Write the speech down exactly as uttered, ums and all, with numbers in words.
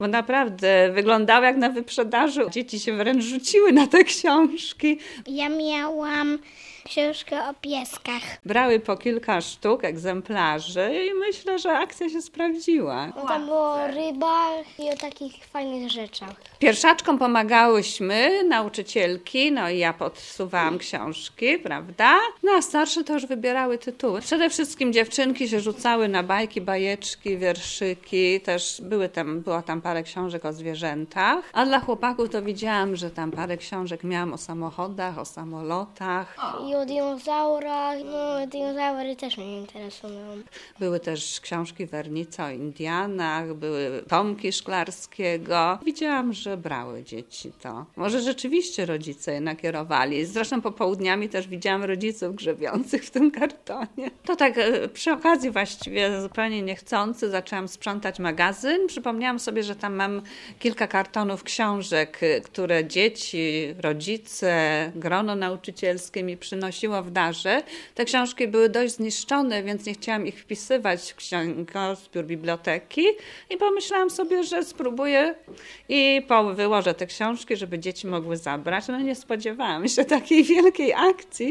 bo naprawdę wyglądały jak na wyprzedaży. Dzieci się wręcz rzuciły na te książki. Ja miałam książkę o pieskach. Brały po kilka sztuk, egzemplarzy i myślę, że akcja się sprawdziła. Tam było o rybach i o takich fajnych rzeczach. Pierwszaczkom pomagałyśmy, nauczycielki, no i ja podsuwałam książki, prawda? No a starsze to już wybierały tytuły. Przede wszystkim dziewczynki się rzucały na bajki, bajeczki, wierszyki, też były tam, było tam parę książek o zwierzętach, a dla chłopaków to widziałam, że tam parę książek miałam o samochodach, o samolotach. I o dinozaurach, no dinozaury też mnie interesują. Były też książki Wernica o Indianach, były tomki Szklarskiego. Widziałam, że brały dzieci to. Może rzeczywiście rodzice je nakierowali. Zresztą popołudniami też widziałam rodziców grzebiących w tym kartonie. To tak przy okazji właściwie zupełnie niechcący zaczęłam sprzątać magazyn. Przypomniałam sobie, że tam mam kilka kartonów książek, które dzieci, rodzice, grono nauczycielskie mi przynosiło w darze. Te książki były dość zniszczone, więc nie chciałam ich wpisywać w księgozbiór biblioteki i pomyślałam sobie, że spróbuję i wyłożę te książki, żeby dzieci mogły zabrać. No nie spodziewałam się takiej wielkiej akcji.